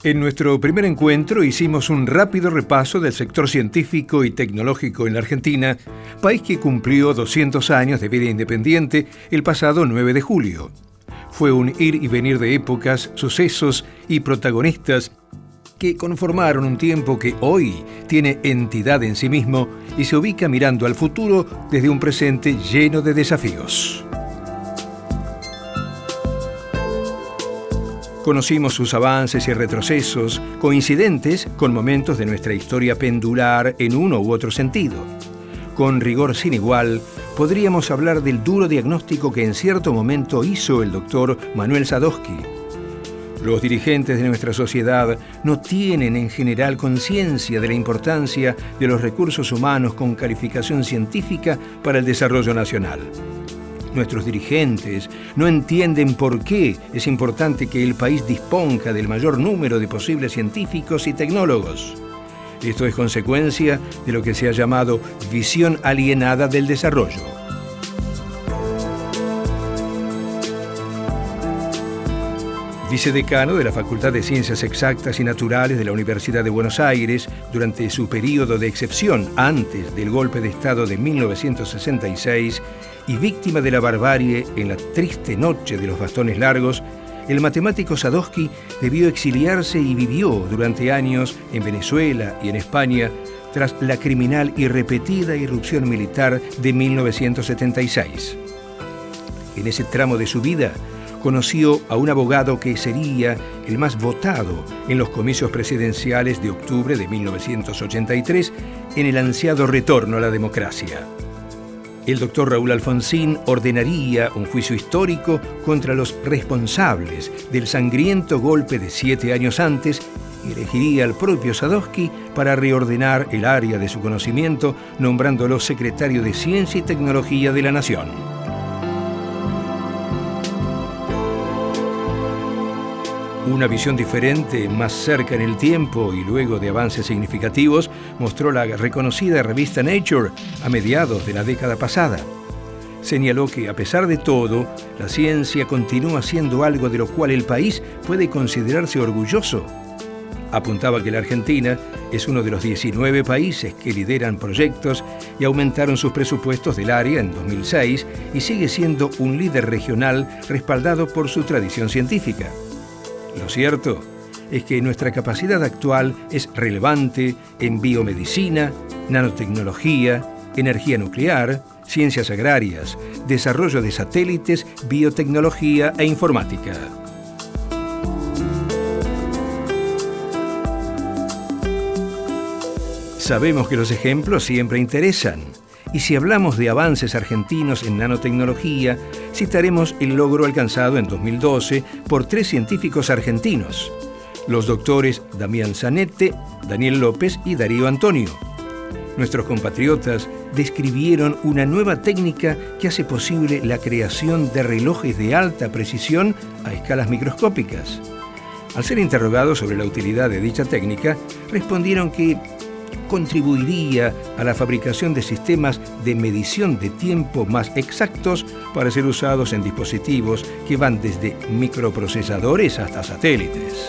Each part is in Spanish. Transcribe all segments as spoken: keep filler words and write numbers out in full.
En nuestro primer encuentro hicimos un rápido repaso del sector científico y tecnológico en la Argentina, país que cumplió doscientos años de vida independiente el pasado nueve de julio. Fue un ir y venir de épocas, sucesos y protagonistas que conformaron un tiempo que hoy tiene entidad en sí mismo y se ubica mirando al futuro desde un presente lleno de desafíos. Conocimos sus avances y retrocesos, coincidentes con momentos de nuestra historia pendular en uno u otro sentido. Con rigor sin igual, podríamos hablar del duro diagnóstico que en cierto momento hizo el doctor Manuel Sadowski. Los dirigentes de nuestra sociedad no tienen en general conciencia de la importancia de los recursos humanos con calificación científica para el desarrollo nacional. Nuestros dirigentes no entienden por qué es importante que el país disponga del mayor número de posibles científicos y tecnólogos. Esto es consecuencia de lo que se ha llamado visión alienada del desarrollo. Vicedecano de la Facultad de Ciencias Exactas y Naturales de la Universidad de Buenos Aires durante su período de excepción antes del golpe de Estado de mil novecientos sesenta y seis y víctima de la barbarie en la triste noche de los bastones largos, el matemático Sadowski debió exiliarse y vivió durante años en Venezuela y en España tras la criminal y repetida irrupción militar de mil novecientos setenta y seis. En ese tramo de su vida, conoció a un abogado que sería el más votado en los comicios presidenciales de octubre de mil novecientos ochenta y tres en el ansiado retorno a la democracia. El doctor Raúl Alfonsín ordenaría un juicio histórico contra los responsables del sangriento golpe de siete años antes y elegiría al propio Sadowski para reordenar el área de su conocimiento, nombrándolo secretario de Ciencia y Tecnología de la Nación. Una visión diferente, más cerca en el tiempo y luego de avances significativos, mostró la reconocida revista Nature a mediados de la década pasada. Señaló que, a pesar de todo, la ciencia continúa siendo algo de lo cual el país puede considerarse orgulloso. Apuntaba que la Argentina es uno de los diecinueve países que lideran proyectos y aumentaron sus presupuestos del área en dos mil seis y sigue siendo un líder regional respaldado por su tradición científica. Lo cierto es que nuestra capacidad actual es relevante en biomedicina, nanotecnología, energía nuclear, ciencias agrarias, desarrollo de satélites, biotecnología e informática. Sabemos que los ejemplos siempre interesan. Y si hablamos de avances argentinos en nanotecnología, citaremos el logro alcanzado en dos mil doce por tres científicos argentinos, los doctores Damián Zanette, Daniel López y Darío Antonio. Nuestros compatriotas describieron una nueva técnica que hace posible la creación de relojes de alta precisión a escalas microscópicas. Al ser interrogados sobre la utilidad de dicha técnica, respondieron que contribuiría a la fabricación de sistemas de medición de tiempo más exactos para ser usados en dispositivos que van desde microprocesadores hasta satélites.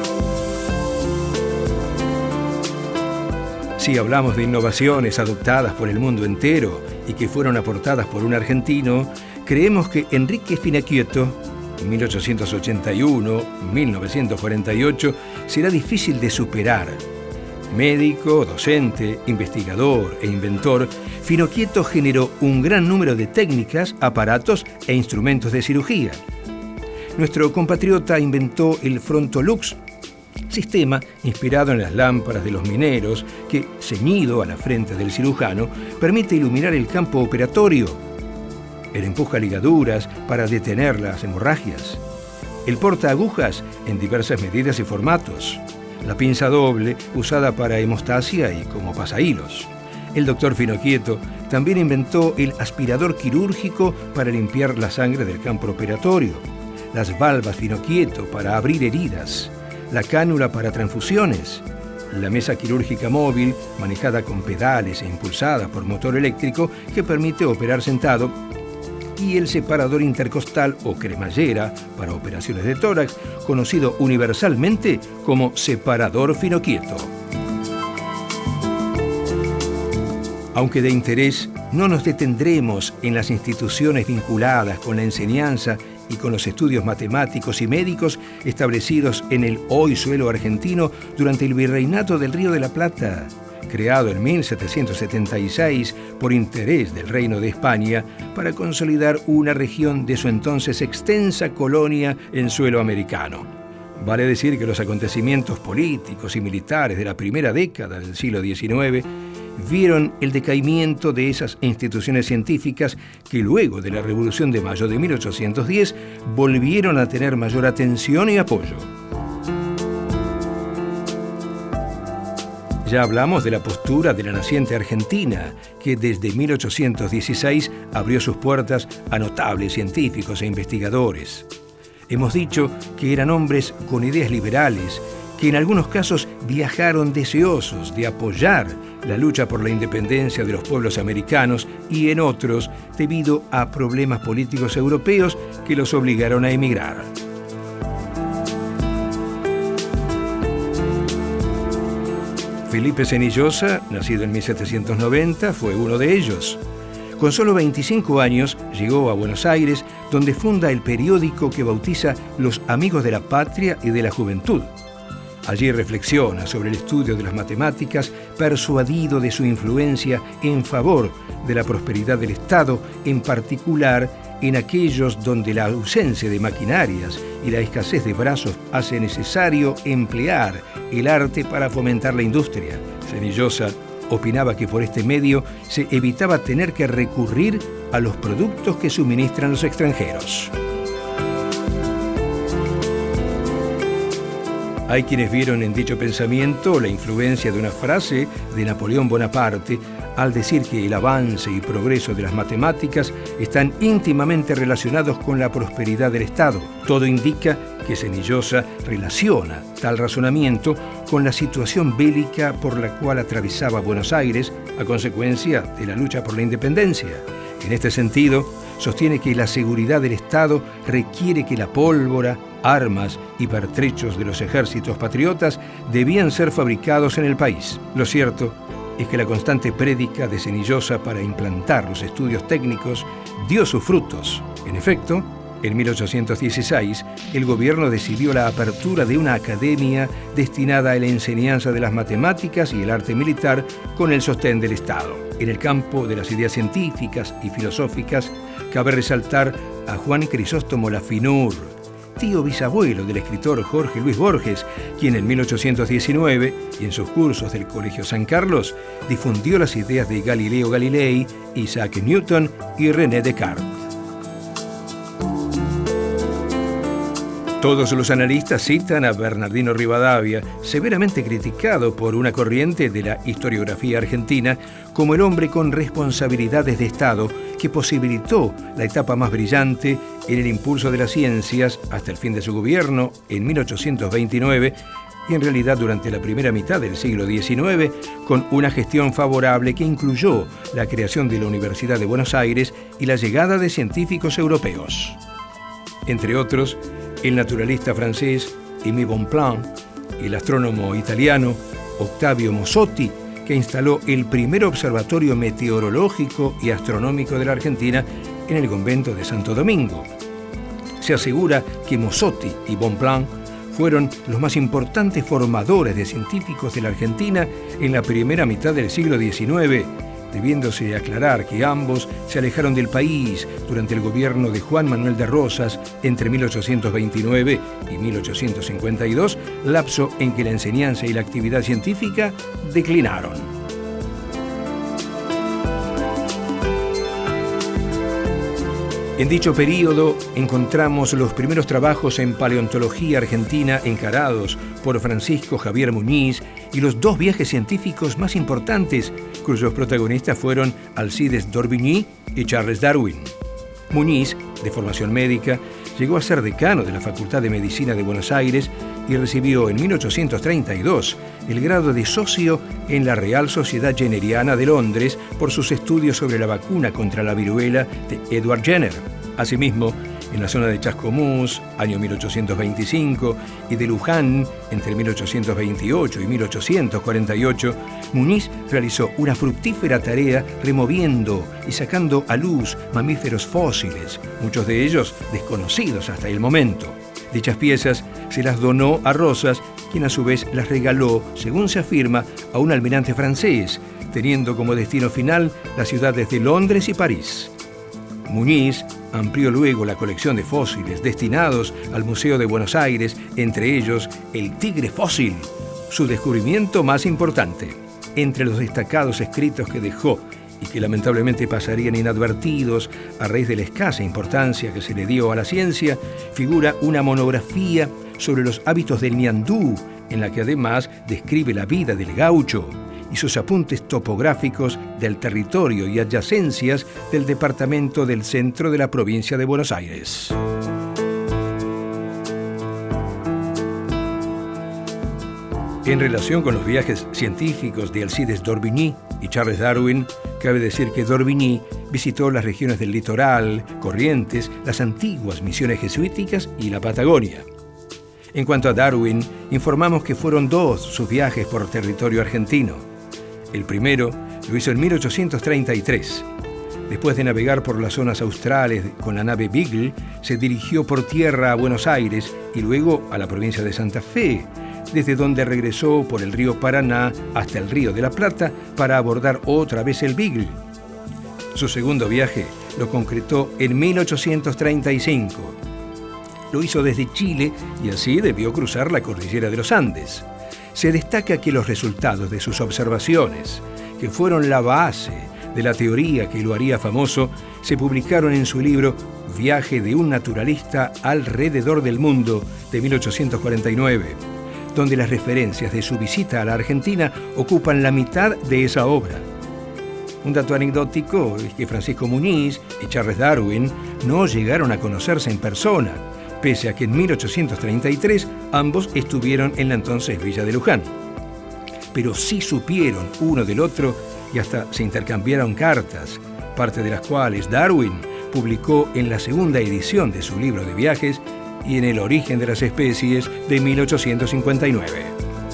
Si hablamos de innovaciones adoptadas por el mundo entero y que fueron aportadas por un argentino, creemos que Enrique Finocchietto, mil ochocientos ochenta y uno a mil novecientos cuarenta y ocho, será difícil de superar. Médico, docente, investigador e inventor, Finocchietto generó un gran número de técnicas, aparatos e instrumentos de cirugía. Nuestro compatriota inventó el Frontolux, sistema inspirado en las lámparas de los mineros que, ceñido a la frente del cirujano, permite iluminar el campo operatorio. El empuja ligaduras para detener las hemorragias. El porta agujas en diversas medidas y formatos. La pinza doble usada para hemostasia y como pasahilos. El doctor Finocchietto también inventó el aspirador quirúrgico para limpiar la sangre del campo operatorio, las valvas Finocchietto para abrir heridas, la cánula para transfusiones, la mesa quirúrgica móvil manejada con pedales e impulsada por motor eléctrico que permite operar sentado, y el separador intercostal o cremallera para operaciones de tórax, conocido universalmente como separador Finochietto. Aunque de interés, no nos detendremos en las instituciones vinculadas con la enseñanza y con los estudios matemáticos y médicos establecidos en el hoy suelo argentino durante el Virreinato del Río de la Plata, creado en mil setecientos setenta y seis por interés del Reino de España para consolidar una región de su entonces extensa colonia en suelo americano. Vale decir que los acontecimientos políticos y militares de la primera década del siglo diecinueve vieron el decaimiento de esas instituciones científicas que luego de la Revolución de Mayo de mil ochocientos diez volvieron a tener mayor atención y apoyo. Ya hablamos de la postura de la naciente Argentina, que desde mil ochocientos dieciséis abrió sus puertas a notables científicos e investigadores. Hemos dicho que eran hombres con ideas liberales, que en algunos casos viajaron deseosos de apoyar la lucha por la independencia de los pueblos americanos y en otros debido a problemas políticos europeos que los obligaron a emigrar. Felipe Cenillosa, nacido en mil setecientos noventa, fue uno de ellos. Con solo veinticinco años llegó a Buenos Aires, donde funda el periódico que bautiza Los Amigos de la Patria y de la Juventud. Allí reflexiona sobre el estudio de las matemáticas, persuadido de su influencia en favor de la prosperidad del Estado, en particular en aquellos donde la ausencia de maquinarias y la escasez de brazos hace necesario emplear el arte para fomentar la industria. Cenillosa opinaba que por este medio se evitaba tener que recurrir a los productos que suministran los extranjeros. Hay quienes vieron en dicho pensamiento la influencia de una frase de Napoleón Bonaparte al decir que el avance y progreso de las matemáticas están íntimamente relacionados con la prosperidad del Estado. Todo indica que Cenillosa relaciona tal razonamiento con la situación bélica por la cual atravesaba Buenos Aires a consecuencia de la lucha por la independencia. En este sentido, sostiene que la seguridad del Estado requiere que la pólvora, armas y pertrechos de los ejércitos patriotas debían ser fabricados en el país. Lo cierto es que la constante prédica de Cenillosa para implantar los estudios técnicos dio sus frutos. En efecto, en mil ochocientos dieciséis, el gobierno decidió la apertura de una academia destinada a la enseñanza de las matemáticas y el arte militar con el sostén del Estado. En el campo de las ideas científicas y filosóficas, cabe resaltar a Juan Crisóstomo Lafinur, tío bisabuelo del escritor Jorge Luis Borges, quien en mil ochocientos diecinueve, y en sus cursos del Colegio San Carlos, difundió las ideas de Galileo Galilei, Isaac Newton y René Descartes. Todos los analistas citan a Bernardino Rivadavia, severamente criticado por una corriente de la historiografía argentina, como el hombre con responsabilidades de Estado que posibilitó la etapa más brillante en el impulso de las ciencias hasta el fin de su gobierno en mil ochocientos veintinueve y en realidad durante la primera mitad del siglo diecinueve, con una gestión favorable que incluyó la creación de la Universidad de Buenos Aires y la llegada de científicos europeos. Entre otros, el naturalista francés Aimé Bonpland, el astrónomo italiano Octavio Mossotti, que instaló el primer observatorio meteorológico y astronómico de la Argentina en el convento de Santo Domingo. Se asegura que Mossotti y Bonpland fueron los más importantes formadores de científicos de la Argentina en la primera mitad del siglo diecinueve, debiéndose aclarar que ambos se alejaron del país durante el gobierno de Juan Manuel de Rosas entre mil ochocientos veintinueve y mil ochocientos cincuenta y dos, lapso en que la enseñanza y la actividad científica declinaron. En dicho período encontramos los primeros trabajos en paleontología argentina encarados por Francisco Javier Muñiz y los dos viajes científicos más importantes, cuyos protagonistas fueron Alcides d'Orbigny y Charles Darwin. Muñiz, de formación médica, llegó a ser decano de la Facultad de Medicina de Buenos Aires y recibió en mil ochocientos treinta y dos el grado de socio en la Real Sociedad Jenneriana de Londres por sus estudios sobre la vacuna contra la viruela de Edward Jenner. Asimismo, en la zona de Chascomús, año mil ochocientos veinticinco, y de Luján, entre mil ochocientos veintiocho y mil ochocientos cuarenta y ocho, Muñiz realizó una fructífera tarea removiendo y sacando a luz mamíferos fósiles, muchos de ellos desconocidos hasta el momento. Dichas piezas se las donó a Rosas, quien a su vez las regaló, según se afirma, a un almirante francés, teniendo como destino final las ciudades de Londres y París. Muñiz amplió luego la colección de fósiles destinados al Museo de Buenos Aires, entre ellos el tigre fósil, su descubrimiento más importante. Entre los destacados escritos que dejó y que lamentablemente pasarían inadvertidos a raíz de la escasa importancia que se le dio a la ciencia, figura una monografía sobre los hábitos del ñandú, en la que además describe la vida del gaucho y sus apuntes topográficos del territorio y adyacencias del departamento del centro de la provincia de Buenos Aires. En relación con los viajes científicos de Alcides d'Orbigny y Charles Darwin, cabe decir que d'Orbigny visitó las regiones del litoral, Corrientes, las antiguas misiones jesuíticas y la Patagonia. En cuanto a Darwin, informamos que fueron dos sus viajes por territorio argentino. El primero lo hizo en mil ochocientos treinta y tres. Después de navegar por las zonas australes con la nave Beagle, se dirigió por tierra a Buenos Aires y luego a la provincia de Santa Fe, desde donde regresó por el río Paraná hasta el río de la Plata para abordar otra vez el Beagle. Su segundo viaje lo concretó en mil ochocientos treinta y cinco. Lo hizo desde Chile y así debió cruzar la cordillera de los Andes. Se destaca que los resultados de sus observaciones, que fueron la base de la teoría que lo haría famoso, se publicaron en su libro Viaje de un naturalista alrededor del mundo de mil ochocientos cuarenta y nueve, donde las referencias de su visita a la Argentina ocupan la mitad de esa obra. Un dato anecdótico es que Francisco Muñiz y Charles Darwin no llegaron a conocerse en persona, pese a que en mil ochocientos treinta y tres ambos estuvieron en la entonces Villa de Luján. Pero sí supieron uno del otro y hasta se intercambiaron cartas, parte de las cuales Darwin publicó en la segunda edición de su libro de viajes y en El origen de las especies de mil ochocientos cincuenta y nueve.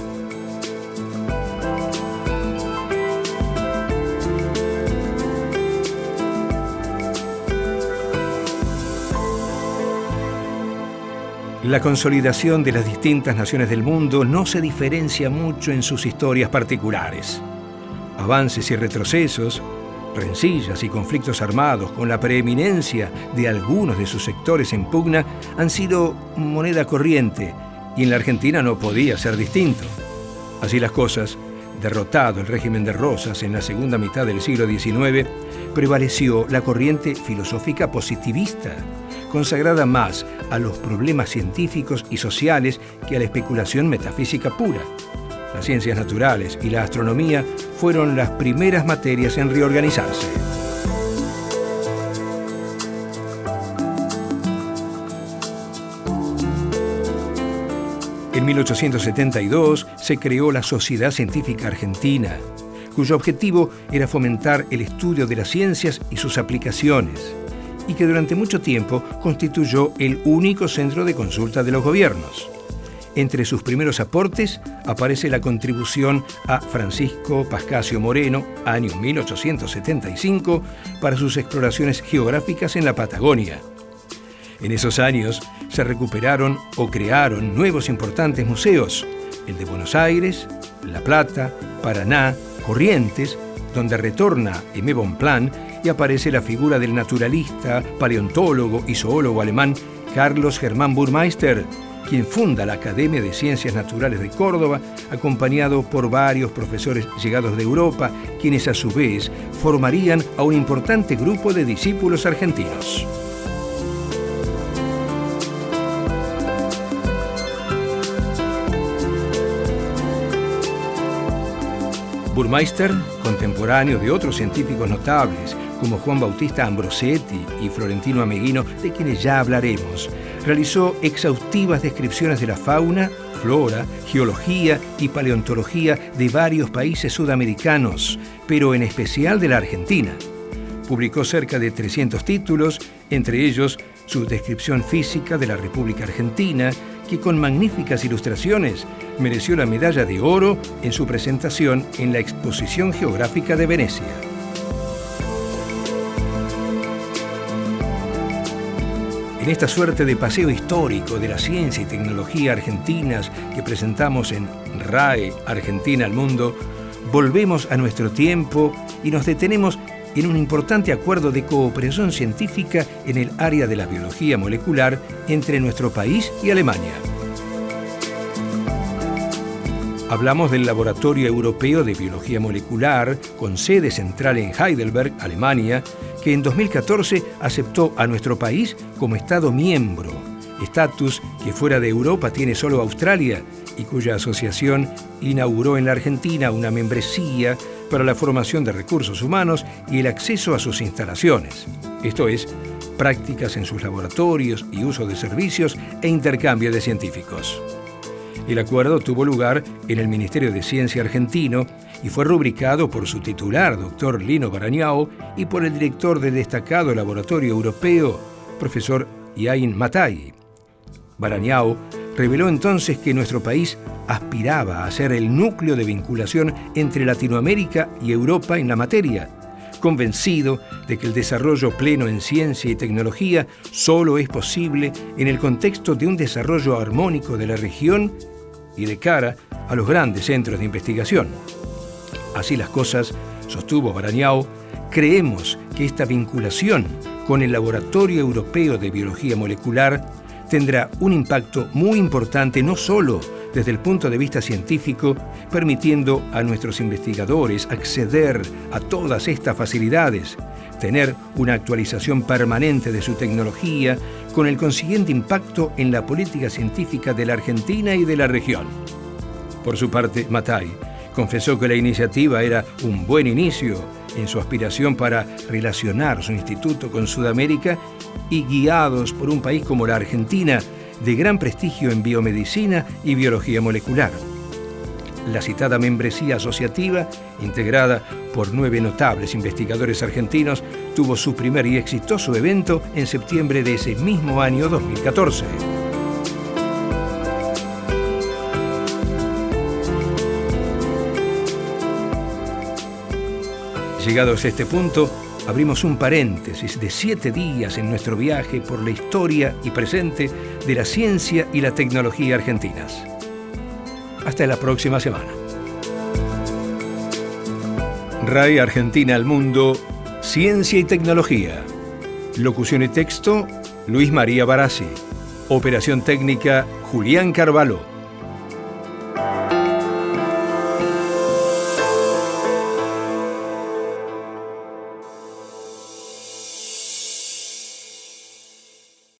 La consolidación de las distintas naciones del mundo no se diferencia mucho en sus historias particulares. Avances y retrocesos, rencillas y conflictos armados con la preeminencia de algunos de sus sectores en pugna han sido moneda corriente y en la Argentina no podía ser distinto. Así las cosas, derrotado el régimen de Rosas en la segunda mitad del siglo diecinueve, prevaleció la corriente filosófica positivista, consagrada más a los problemas científicos y sociales que a la especulación metafísica pura. Las ciencias naturales y la astronomía fueron las primeras materias en reorganizarse. En mil ochocientos setenta y dos se creó la Sociedad Científica Argentina, cuyo objetivo era fomentar el estudio de las ciencias y sus aplicaciones, y que durante mucho tiempo constituyó el único centro de consulta de los gobiernos. Entre sus primeros aportes aparece la contribución a Francisco Pascasio Moreno, año mil ochocientos setenta y cinco, para sus exploraciones geográficas en la Patagonia. En esos años se recuperaron o crearon nuevos importantes museos, el de Buenos Aires, La Plata, Paraná, Corrientes, donde retorna Aimé Bonpland y aparece la figura del naturalista, paleontólogo y zoólogo alemán Carlos Germán Burmeister, quien funda la Academia de Ciencias Naturales de Córdoba, acompañado por varios profesores llegados de Europa, quienes a su vez formarían a un importante grupo de discípulos argentinos. Burmeister, contemporáneo de otros científicos notables como Juan Bautista Ambrosetti y Florentino Ameghino, de quienes ya hablaremos. Realizó exhaustivas descripciones de la fauna, flora, geología y paleontología de varios países sudamericanos, pero en especial de la Argentina. Publicó cerca de trescientos títulos, entre ellos su descripción física de la República Argentina, que con magníficas ilustraciones mereció la medalla de oro en su presentación en la Exposición Geográfica de Venecia. En esta suerte de paseo histórico de la ciencia y tecnología argentinas que presentamos en R A E Argentina al Mundo, volvemos a nuestro tiempo y nos detenemos en un importante acuerdo de cooperación científica en el área de la biología molecular entre nuestro país y Alemania. Hablamos del Laboratorio Europeo de Biología Molecular, con sede central en Heidelberg, Alemania, que en dos mil catorce aceptó a nuestro país como Estado miembro, estatus que fuera de Europa tiene solo Australia y cuya asociación inauguró en la Argentina una membresía para la formación de recursos humanos y el acceso a sus instalaciones, esto es, prácticas en sus laboratorios y uso de servicios e intercambio de científicos. El acuerdo tuvo lugar en el Ministerio de Ciencia argentino y fue rubricado por su titular, doctor Lino Barañao, y por el director del destacado laboratorio europeo, profesor Yain Matai. Barañao reveló entonces que nuestro país aspiraba a ser el núcleo de vinculación entre Latinoamérica y Europa en la materia, convencido de que el desarrollo pleno en ciencia y tecnología solo es posible en el contexto de un desarrollo armónico de la región y de cara a los grandes centros de investigación. Así las cosas, sostuvo Barañao, creemos que esta vinculación con el Laboratorio Europeo de Biología Molecular tendrá un impacto muy importante no solo desde el punto de vista científico, permitiendo a nuestros investigadores acceder a todas estas facilidades, tener una actualización permanente de su tecnología, con el consiguiente impacto en la política científica de la Argentina y de la región. Por su parte, Matai confesó que la iniciativa era un buen inicio en su aspiración para relacionar su instituto con Sudamérica y guiados por un país como la Argentina, de gran prestigio en biomedicina y biología molecular. La citada membresía asociativa, integrada por nueve notables investigadores argentinos, tuvo su primer y exitoso evento en septiembre de ese mismo año dos mil catorce. Llegados a este punto, abrimos un paréntesis de siete días en nuestro viaje por la historia y presente de la ciencia y la tecnología argentinas. Hasta la próxima semana. R A E Argentina al Mundo, Ciencia y Tecnología. Locución y texto, Luis María Barassi. Operación técnica, Julián Carvalho.